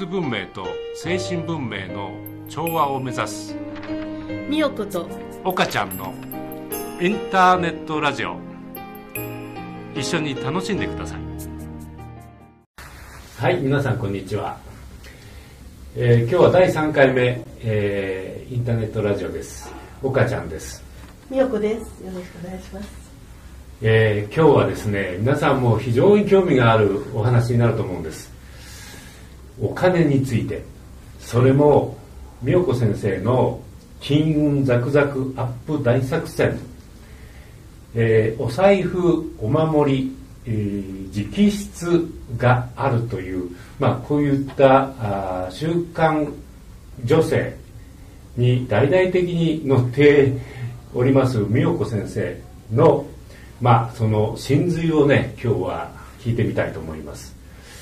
文明と精神文明の調和を目指すみよこと岡ちゃんのインターネットラジオ、一緒に楽しんでください。はい、皆さんこんにちは。今日は第3回目、インターネットラジオです。岡ちゃんです。 みよこです。よろしくお願いします。 今日はですね、皆さんも非常に興味があるお話になると思うんです。お金について、それもみよこ先生の金運ザクザクアップ大作戦、お財布、お守り、直筆があるという、こういった週刊女性に大々的に載っておりますみよこ先生の、その真髄をね、今日は聞いてみたいと思います。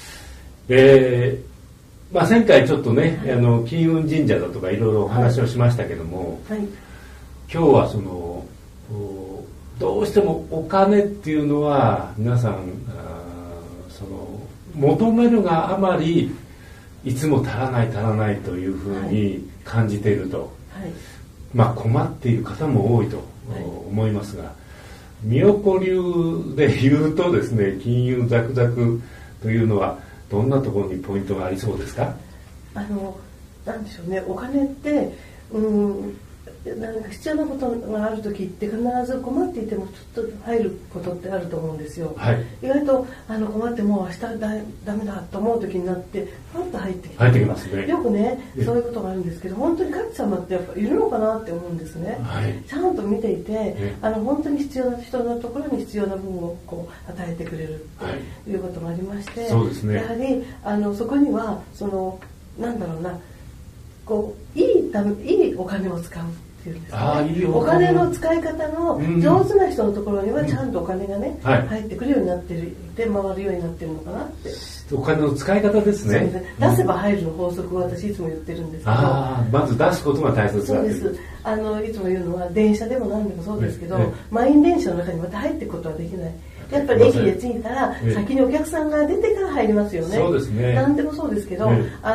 前回ちょっとね、金運神社だとかいろいろお話をしましたけども、今日はそのどうしてもお金っていうのは皆さんその求めるがあまりいつも足らないというふうに感じていると、困っている方も多いと思いますが、みよこ流で言うとですね、金運ザクザクというのはどんなところにポイントがありそうですか？ なんでしょうね、お金ってなんか必要なことがある時って必ず困っていてもちょっと入ることってあると思うんですよ。意外と困ってもう明日ダメだと思う時になってパッと入ってきますね。 よくね、そういうことがあるんですけど、本当に神様ってやっぱいるのかなって思うんですね。ちゃんと見ていて、本当に必要な人のところに必要な分をこう与えてくれるっていうことがありまして、 そうですね、 やはりそこにはそのなんだろうな、こういいお金を使うっていうんですね。お金の使い方の上手な人のところにはちゃんとお金がね、入ってくるようになってる、で回るようになってるのかなって。 お金の使い方ですね。 そうですね。出せば入るの法則を私いつも言ってるんですけど、 まず出すことが大切だ。 そうです。いつも言うのは、電車でも何でもそうですけど、満員電車の中にまた入っていくことはできない。やっぱり駅で着いたら先にお客さんが出てから入りますよね。 そうですね。 何でもそうですけど、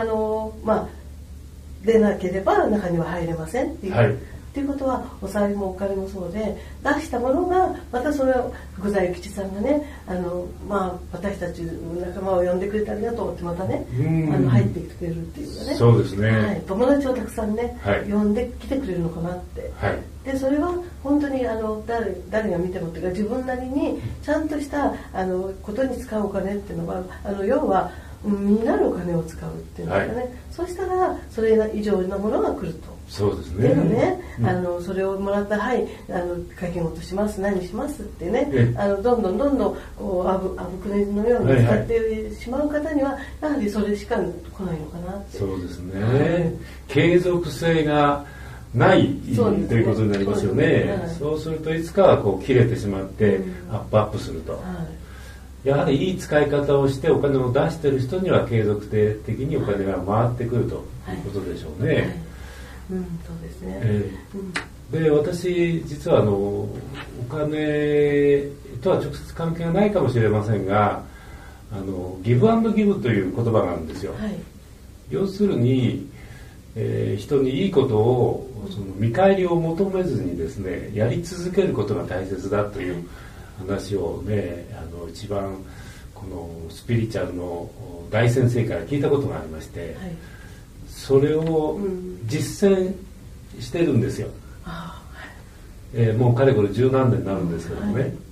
出なければ中には入れませんっていう。っていうことはお財布もお金もそうで、出したものがまたそれを福沢諭吉さんがね、私たちの仲間を呼んでくれてありがとうってまたね、入ってきてくれるっていうかね。 そうですね。 友達をたくさんね、呼んできてくれるのかなって。でそれは本当に誰が見てもっていうか、自分なりにちゃんとしたことに使うお金っていうのは要は身になるお金を使うっていうんですかね。そしたらそれ以上のものが来ると。 そうですね。 でもね、それをもらったら、掛け事します、何しますってね、どんどんこうあぶくねのように使ってしまう方には、やはりそれしか来ないのかなって。 そうですね。継続性がないということになりますよね。そうするといつかはこう切れてしまってアップすると。やはりいい使い方をしてお金を出している人には継続的にお金が回ってくるということでしょうね。 そうですね。 で、私実はお金とは直接関係がないかもしれませんが、ギブアンドギブという言葉があるんですよ。要するに、人にいいことをその見返りを求めずにですね、やり続けることが大切だという話をね、一番このスピリチュアルの大先生から聞いたことがありまして、それを実践してるんですよ。もうかれこれ十何年になるんですけどもね、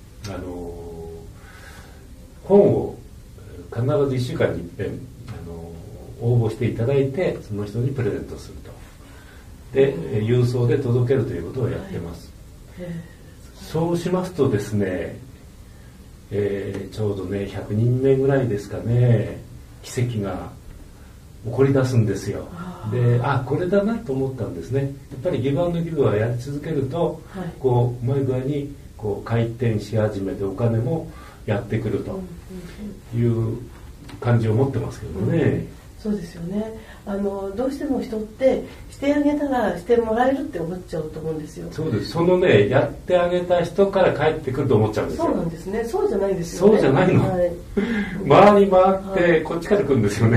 本を必ず1週間に一遍応募していただいて、その人にプレゼントすると。で、郵送で届けるということをやってます。そうしますとですね、ちょうどね100人目ぐらいですかね、奇跡が起こり出すんですよ。で、これだなと思ったんですね。やっぱりギブアンドギブはやり続けると、こううまい具合にこう回転し始めてお金もやってくるという感じを持ってますけどね。 そうですよね。どうしても人ってしてあげたらしてもらえるって思っちゃうと思うんですよ。 そうです。そのね、やってあげた人から帰ってくると思っちゃうんですよ。 そうなんですね。そうじゃないですよね。 そうじゃないの。回り回ってこっちから来るんですよね。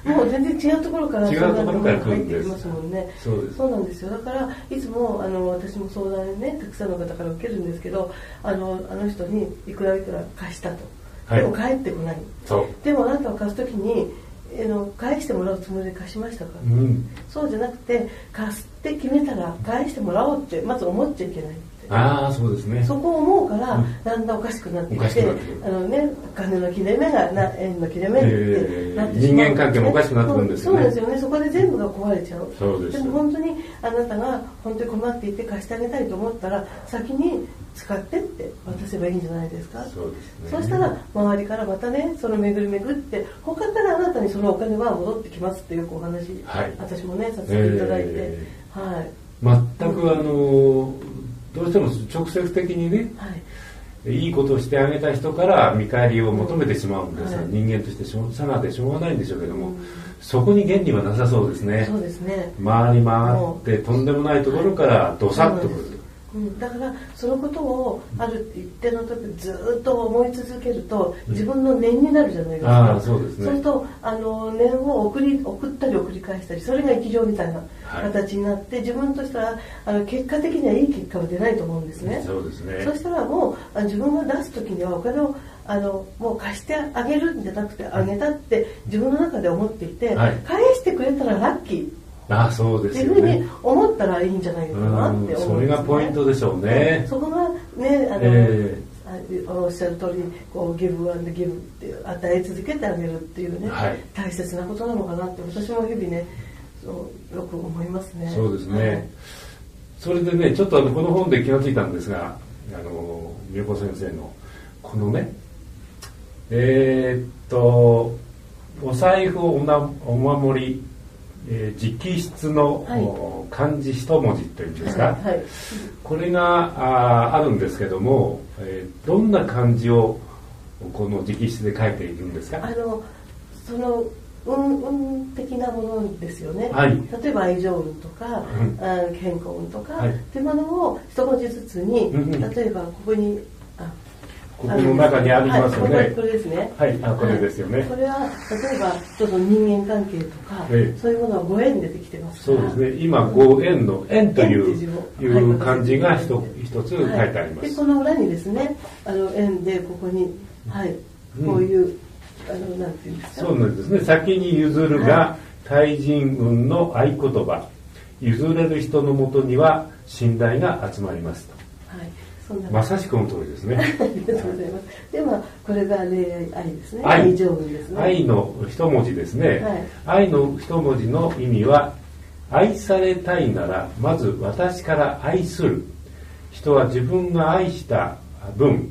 もう全然違うところから違うところから来る入ってんです。 きますもんね。 そうです。 そうなんですよ。だからいつも私も相談ね、たくさんの方から受けるんですけど、あの人にいくらいくら貸したと、でも返ってこない。でもあなたは貸すときに返してもらうつもりで貸しましたか、そうじゃなくて貸すって決めたら返してもらおうってまず思っちゃいけないって。 そうですね。 そこを思うから、だんだんおかしくなってきて、金の切れ目が縁の切れ目ってなってしまう、 人間関係もおかしくなってくるんですよね。 そうですよね。そこで全部が壊れちゃう。 そうです。 でも本当にあなたが本当に困っていて貸してあげたいと思ったら先に使ってって渡せばいいんじゃないですか。 そうですね。 そうしたら周りからまたね、その巡り巡って他からあなたにそのお金は戻ってきますっていうお話、私もねさせていただいて、 全くどうしても直接的にね、いいことをしてあげた人から見返りを求めてしまうんですが、人間としてさがてしょうがないんでしょうけども、そこに原理はなさそうですね。 そうですね。 回り回ってとんでもないところからドサッとくる。 だからそのことをある一定の時ずっと思い続けると自分の念になるじゃないですか。 そうですね。 そうすると念を送ったり送り返したり、それが生き量みたいな形になって、自分としては結果的にはいい結果は出ないと思うんですね。 そうですね。 そしたらもう自分が出す時にはお金をもう貸してあげるんじゃなくてあげたって自分の中で思っていて、返してくれたらラッキー。 そうですよね。 っていうふうに思ったらいいんじゃないかなって思うんですね。 それがポイントでしょうね。 そこがね、おっしゃる通りギブアンドギブっていう与え続けてあげるっていうね、大切なことなのかなって私も日々ねよく思いますね。 そうですね。それでね、ちょっとこの本で気がついたんですが、美代子先生のこのね、お財布お守り直筆の、漢字一文字というんですか、これがあるんですけども、どんな漢字をこの直筆で書いているんですか？ その運的なものですよね。例えば愛情運とか、健康運とか、っていうものを一文字ずつに、例えばここにここの中にありますよね。 これですね。 これですよね。 これは例えばちょっと人間関係とか、そういうものはご縁でできてますから。 そうですね。今ご縁の縁という漢字が一つ書いてあります。 でこの裏にですね、縁でここにこういうなんていうんですか。 そうなんですね。先に譲るが対人運の合言葉。譲れる人のもとには信頼が集まりますと。まさしくの通りですね。 ありがとうございます。でこれが恋愛ですね。愛情運ですね。 愛の一文字ですね。愛の一文字の意味は、愛されたいならまず私から愛する。人は自分が愛した分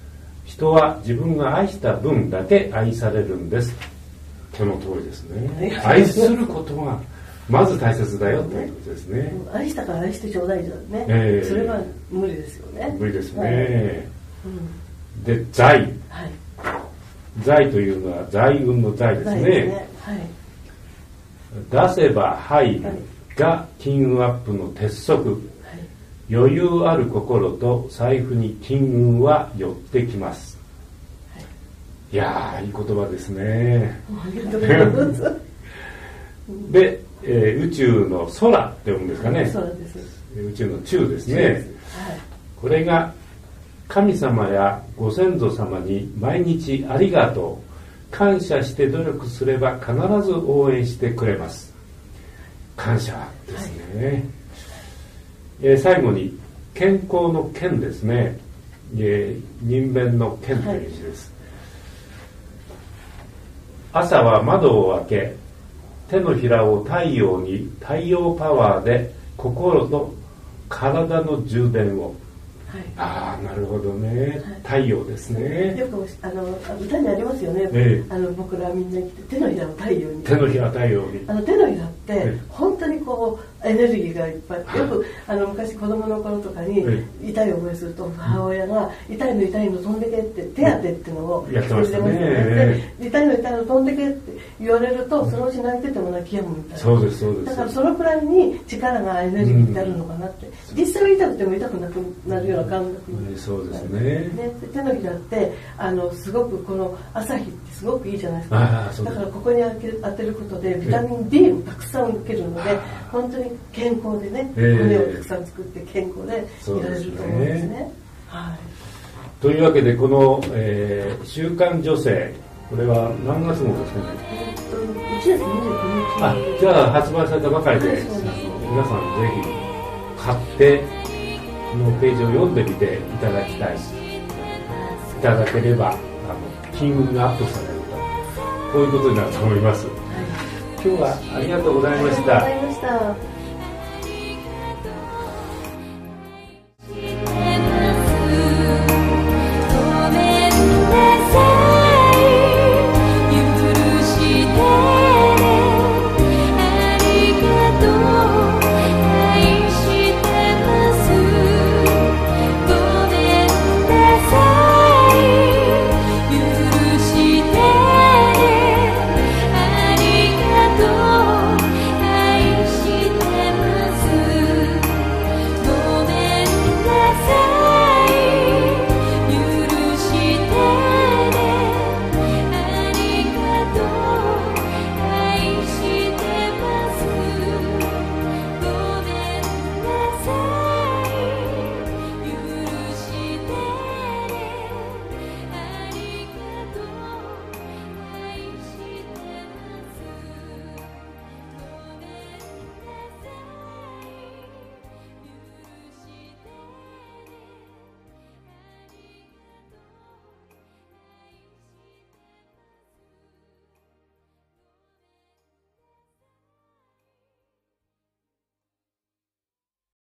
だけ愛されるんです。その通りですね。愛することがまず大切だよということですね。 愛したから愛してちょうだいじゃね。それは無理ですよね。 無理ですね。で、財。財というのは財運の財ですね。出せば入るが金運アップの鉄則。余裕ある心と財布に金運は寄ってきます。いやー、いい言葉ですね。 ありがとうございます。 で、宇宙の空って読むんですかね。 そうです。 宇宙の宙ですね。これが神様やご先祖様に毎日ありがとう、感謝して努力すれば必ず応援してくれます。感謝ですね。最後に健康の健ですね。人弁の健という字です。朝は窓を開け、手のひらを太陽に太陽パワーで心と体の充電を。なるほどね。太陽ですね。 よく歌にありますよね。僕らみんな来て手のひらを太陽に。 手のひら太陽に。 手のひらって本当にこうエネルギーがいっぱい、よく昔子供の頃とかに痛い思いすると母親が痛いの飛んでけって手当てっていうのをやってましたね。 痛いの飛んでけって言われるとそのうち泣いてても泣き止むみたいな。 そうですそうです。 だからそのくらいに力がエネルギーになるのかなって、実際は痛くても痛くなくなるような感覚に、 そうですね。 手のひらってすごくこの朝日ってすごくいいじゃないですか。だからここに当てることでビタミン D をたくさん受けるので、本当に健康でね、骨をたくさん作って健康でいられると思うんですね。はい。 というわけでこの、週刊女性、これは何月号ですかね。 1月29日。 じゃあ発売されたばかりで、皆さんぜひ買ってこのページを読んでみていただきたい。いただければ金運がアップされると、こういうことになると思います。今日はありがとうございました。 ありがとうございました。